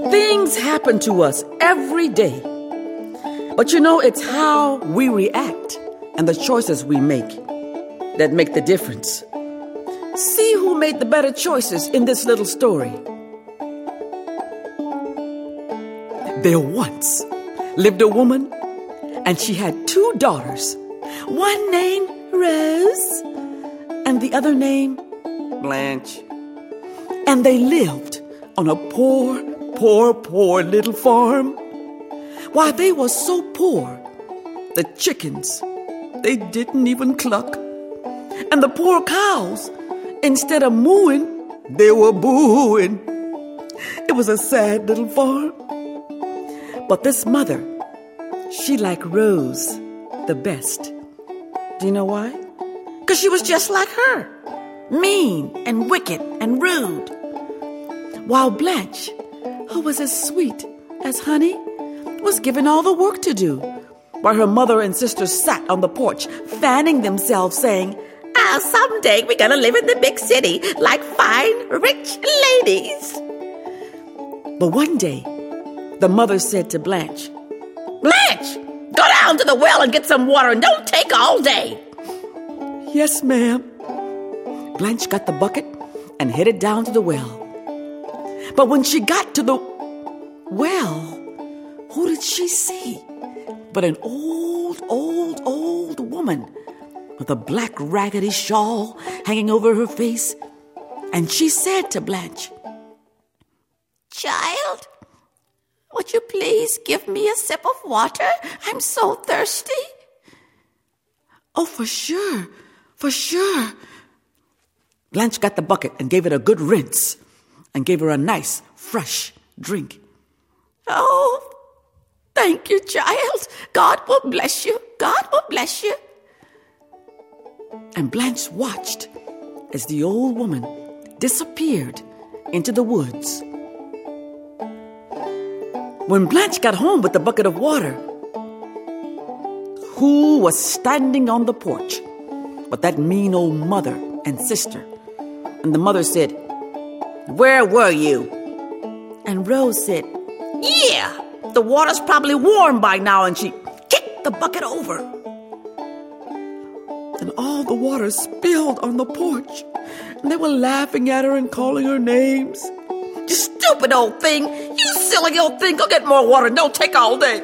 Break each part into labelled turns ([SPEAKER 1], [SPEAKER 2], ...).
[SPEAKER 1] Things happen to us every day. But it's how we react and the choices we make that make the difference. See who made the better choices in this little story. There once lived a woman, and she had 2 daughters, one named Rose and the other named Blanche. And they lived on a poor little farm. Why, they were so poor, the chickens, they didn't even cluck. And the poor cows, instead of mooing, they were booing. It was a sad little farm. But this mother, she liked Rose the best. Do you know why? Because she was just like her, mean and wicked and rude. While Blanche, who was as sweet as honey, was given all the work to do, while her mother and sisters sat on the porch, fanning themselves, saying, someday we're gonna live in the big city like fine, rich ladies. But one day, the mother said to Blanche, Blanche, go down to the well and get some water and don't take all day. Yes, ma'am. Blanche got the bucket and headed down to the well. But when she got to the well, who did she see but an old woman with a black raggedy shawl hanging over her face? And she said to Blanche, Child, would you please give me a sip of water? I'm so thirsty. Oh, for sure. Blanche got the bucket and gave it a good rinse and gave her a nice, fresh drink. Oh, thank you, child. God will bless you. God will bless you. And Blanche watched as the old woman disappeared into the woods. When Blanche got home with the bucket of water, who was standing on the porch but that mean old mother and sister? And the mother said, Where were you? And Rose said, Yeah, the water's probably warm by now. And she kicked the bucket over. And all the water spilled on the porch. And they were laughing at her and calling her names. You stupid old thing. You silly old thing. Go get more water and don't take all day.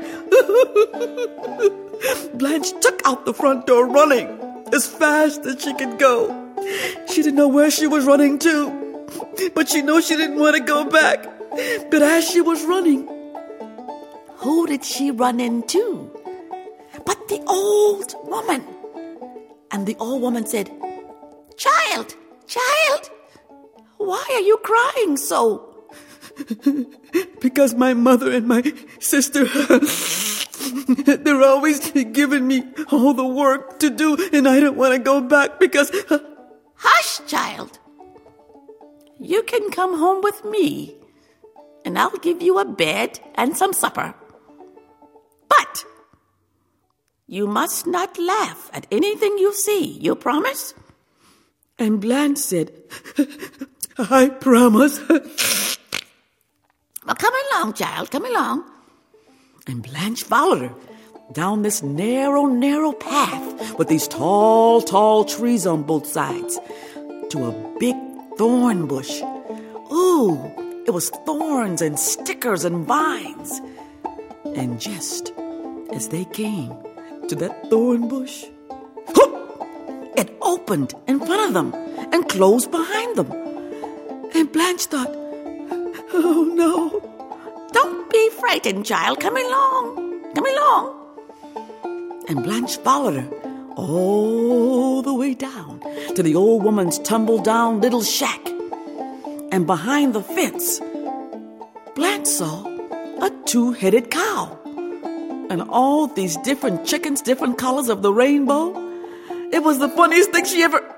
[SPEAKER 1] Blanche took out the front door running as fast as she could go. She didn't know where she was running to, but she knew she didn't want to go back. But as she was running, who did she run into? But the old woman. And the old woman said, Child, why are you crying so? Because my mother and my sister, they're always giving me all the work to do, and I don't want to go back because... Hush, child. You can come home with me, and I'll give you a bed and some supper. But you must not laugh at anything you see. You promise? And Blanche said, I promise. Well, come along, child, come along. And Blanche followed her down this narrow path with these tall trees on both sides to a big thorn bush. Ooh, it was thorns and stickers and vines. And just as they came to that thorn bush, it opened in front of them and closed behind them. And Blanche thought, oh no. Don't be frightened, child. Come along. And Blanche followed her all the way down to the old woman's tumble-down little shack. And behind the fence, Blanche saw a 2-headed cow. And all these different chickens, different colors of the rainbow. It was the funniest thing she ever...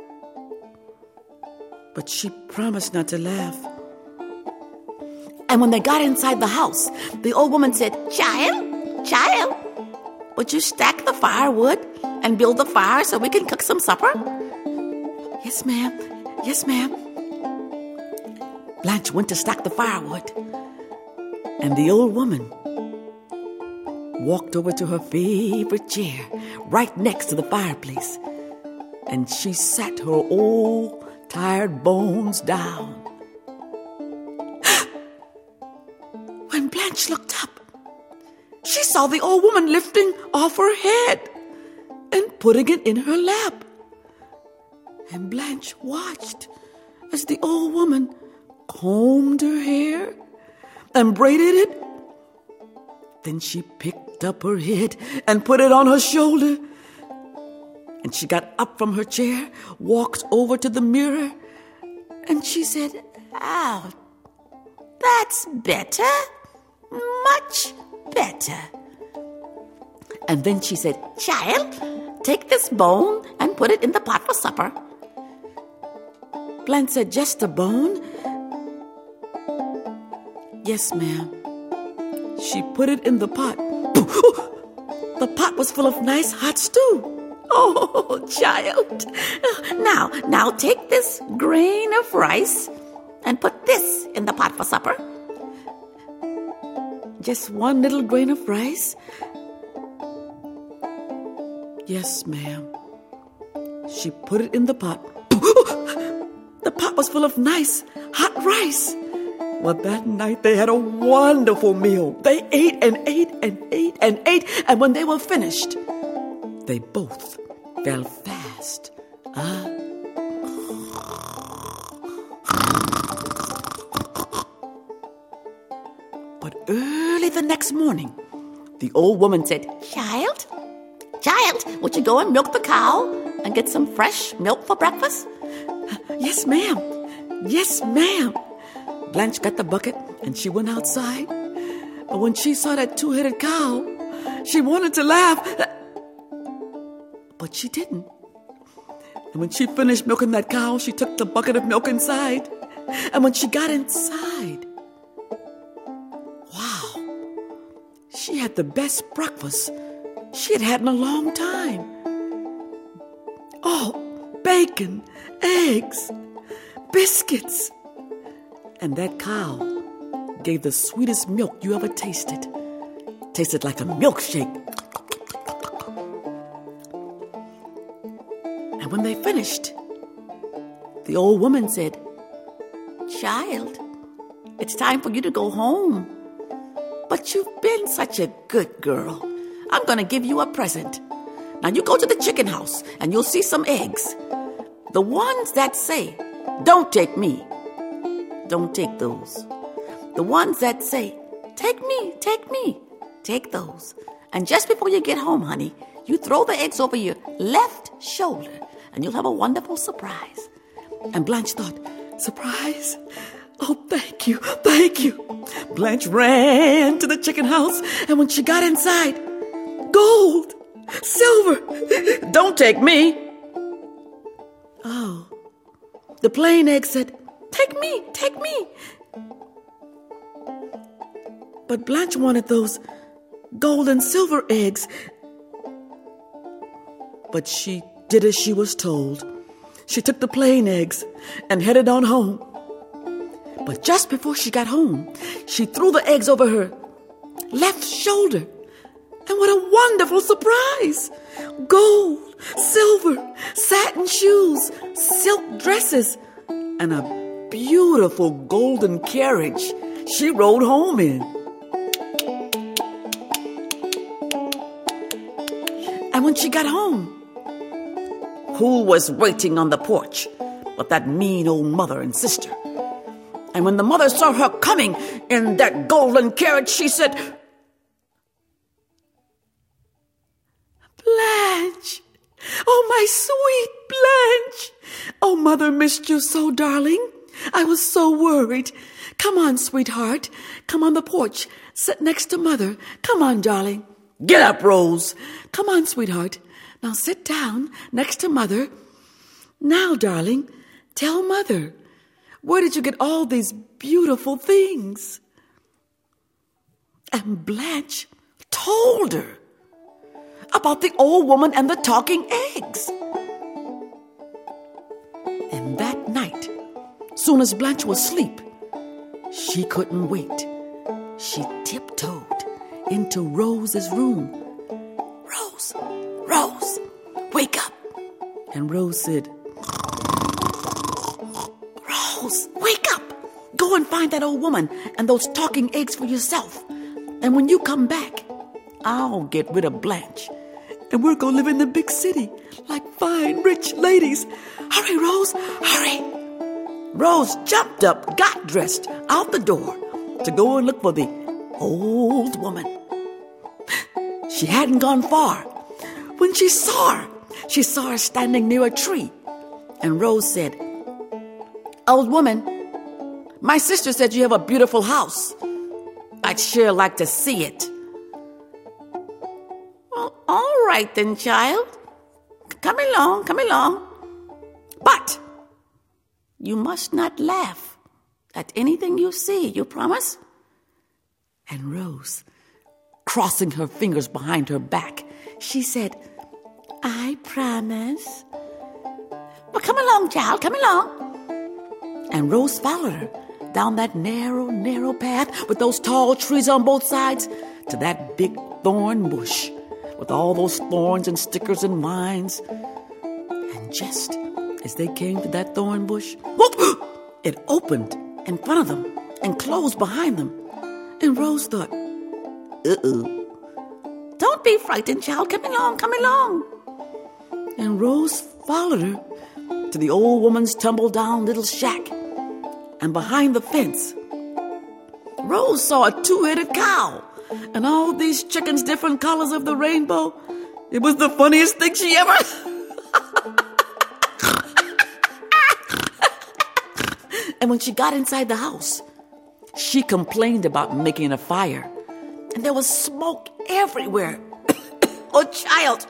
[SPEAKER 1] But she promised not to laugh. And when they got inside the house, the old woman said, Child, would you stack the firewood and build the fire so we can cook some supper? Yes, ma'am. Blanche went to stack the firewood. And the old woman walked over to her favorite chair right next to the fireplace, and she sat her old tired bones down. When Blanche looked up, she saw the old woman lifting off her head and putting it in her lap. And Blanche watched as the old woman combed her hair and braided it. Then she picked up her head and put it on her shoulder. And she got up from her chair, walked over to the mirror, and she said, "Oh, that's better, much better." And then she said, "Child, take this bone and put it in the pot for supper." Blanche said, "Just a bone?" "Yes, ma'am." She put it in the pot. The pot was full of nice hot stew. "Oh, child, now take this grain of rice and put this in the pot for supper." "Just one little grain of rice?" "Yes, ma'am." She put it in the pot. The pot was full of nice hot rice. Well, that night they had a wonderful meal. They ate and ate and ate and ate, and when they were finished, they both fell fast. But early the next morning, the old woman said, Child, would you go and milk the cow and get some fresh milk for breakfast?" "Yes, ma'am. Yes, ma'am." Blanche got the bucket and she went outside. But when she saw that two-headed cow, she wanted to laugh, but she didn't. And when she finished milking that cow, she took the bucket of milk inside. And when she got inside, wow, she had the best breakfast she had had in a long time. Oh, bacon, eggs, biscuits. And that cow gave the sweetest milk you ever tasted. Tasted like a milkshake. And when they finished, the old woman said, "Child, it's time for you to go home. But you've been such a good girl. I'm going to give you a present. Now you go to the chicken house and you'll see some eggs. The ones that say, 'Don't take me,' don't take those. The ones that say, 'Take me, take those.' And just before you get home, honey, you throw the eggs over your left shoulder and you'll have a wonderful surprise." And Blanche thought, "Surprise? Oh, thank you. Blanche ran to the chicken house, and when she got inside, gold, silver, don't take me. Oh, the plain egg said, "Take me. But Blanche wanted those gold and silver eggs. But she did as she was told. She took the plain eggs and headed on home. But just before she got home, she threw the eggs over her left shoulder. And what a wonderful surprise! Gold, silver, satin shoes, silk dresses, and a beautiful golden carriage she rode home in. And when she got home, who was waiting on the porch but that mean old mother and sister? And when the mother saw her coming in that golden carriage, she said, "Blanche! Oh, my sweet Blanche! Oh, Mother missed you so, darling. I was so worried. Come on, sweetheart. Come on the porch. Sit next to Mother. Come on, darling. Get up, Rose. Come on, sweetheart. Now sit down next to Mother. Now, darling, tell Mother, where did you get all these beautiful things?" And Blanche told her about the old woman and the talking eggs. And that night, soon as Blanche was asleep, she couldn't wait. she tiptoed into Rose's room. Rose, Rose, wake up. And Rose said, Rose, wake up. Go and find that old woman and those talking eggs for yourself. And when you come back, I'll get rid of Blanche. And we're going to live in the big city like fine, rich ladies. Hurry, Rose, hurry. Rose jumped up, got dressed, out the door to go and look for the old woman. She hadn't gone far when she saw her. She saw her standing near a tree. And Rose said, Old woman, my sister said you have a beautiful house. I'd sure like to see it. Well, all right then, child. Come along. But you must not laugh at anything you see, you promise? And Rose, crossing her fingers behind her back, she said, I promise. Well, come along, child, come along. And Rose followed her down that narrow path with those tall trees on both sides to that big thorn bush with all those thorns and stickers and vines. And just as they came to that thorn bush, whoop, it opened in front of them and closed behind them. And Rose thought, Don't be frightened, child. Come along. And Rose followed her to the old woman's tumble-down little shack. And behind the fence, Rose saw a two-headed cow and all these chickens, different colors of the rainbow. It was the funniest thing she ever... And when she got inside the house, she complained about making a fire. And there was smoke everywhere. Oh, child,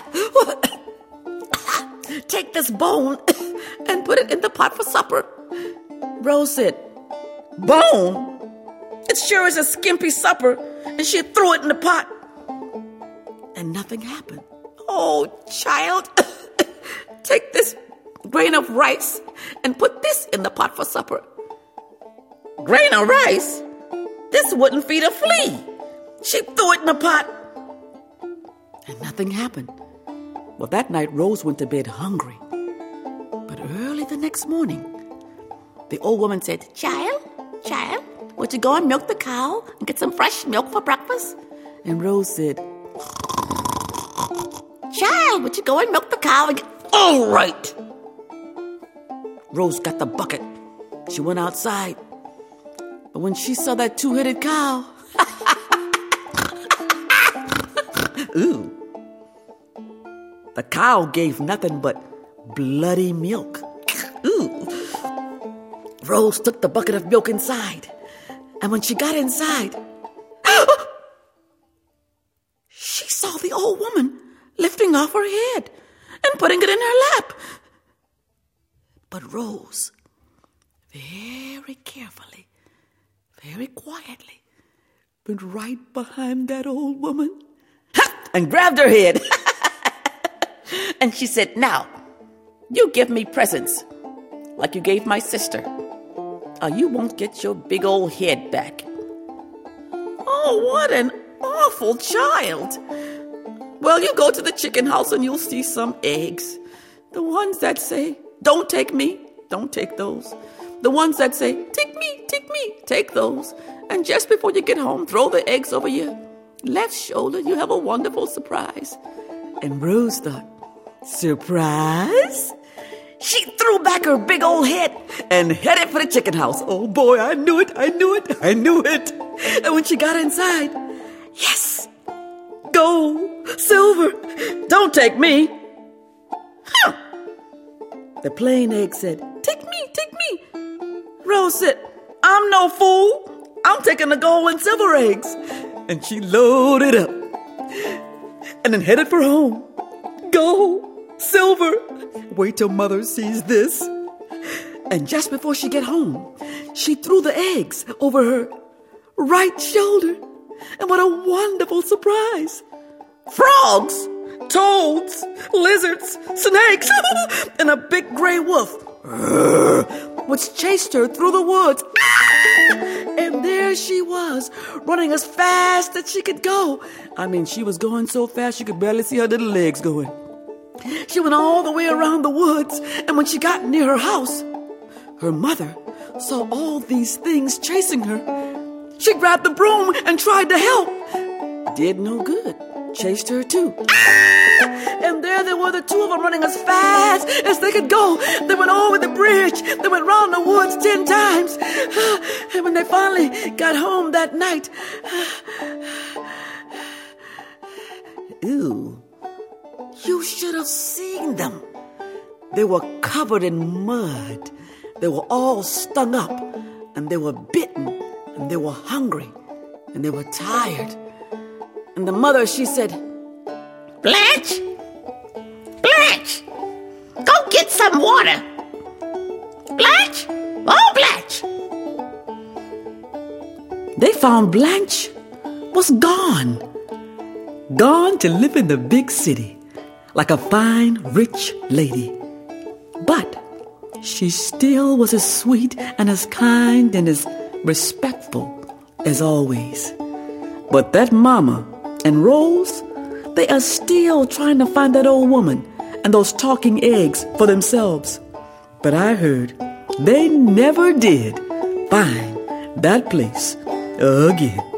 [SPEAKER 1] take this bone and put it in the pot for supper. Rose said, Bone? It sure is a skimpy supper. And she threw it in the pot. And nothing happened. Oh, child, take this grain of rice and put this in the pot for supper. Grain of rice? This wouldn't feed a flea. She threw it in the pot. And nothing happened. Well, that night Rose went to bed hungry. But early the next morning, the old woman said, Child, would you go and milk the cow and get some fresh milk for breakfast? And Rose said, Child, would you go and milk the cow and get... All right. Rose got the bucket. She went outside. But when she saw that two-headed cow... Ooh. The cow gave nothing but bloody milk. Ooh. Rose took the bucket of milk inside. And when she got inside, she saw the old woman lifting off her head and putting it in her lap. But Rose, very carefully, very quietly, went right behind that old woman and grabbed her head. And she said, Now, you give me presents like you gave my sister, or you won't get your big old head back. Oh, what an awful child. Well, you go to the chicken house and you'll see some eggs. The ones that say, Don't take me, don't take those. The ones that say, Take me, take those. And just before you get home, throw the eggs over your left shoulder. You have a wonderful surprise. And Rose thought, Surprise? She threw back her big old head and headed for the chicken house. Oh boy, I knew it. And when she got inside, yes, go, Silver, don't take me. Huh. The plain egg said, Take me. Rose said, I'm no fool. I'm taking the gold and silver eggs. And she loaded up and then headed for home. Go, Silver. Wait till Mother sees this. And just before she get home, she threw the eggs over her right shoulder. And what a wonderful surprise. Frogs, toads, lizards, snakes, and a big gray wolf, which chased her through the woods. And there she was, running as fast as she could go. I mean, she was going so fast you could barely see her little legs going. She went all the way around the woods, and when she got near her house, her mother saw all these things chasing her. She grabbed the broom and tried to help. Did no good. Chased her too. And there they were, the two of them, running as fast as they could go. They went over the bridge. They went round the woods 10 times. And when they finally got home that night, ew, you should have seen them. They were covered in mud. They were all stung up, and they were bitten, and they were hungry, and they were tired. And the mother, she said,
[SPEAKER 2] Blanche, go get some water. Blanche, oh Blanche.
[SPEAKER 1] They found Blanche was gone. Gone to live in the big city like a fine, rich lady. But she still was as sweet and as kind and as respectful as always. But that mama and Rose, they are still trying to find that old woman and those talking eggs for themselves. But I heard they never did find that place again.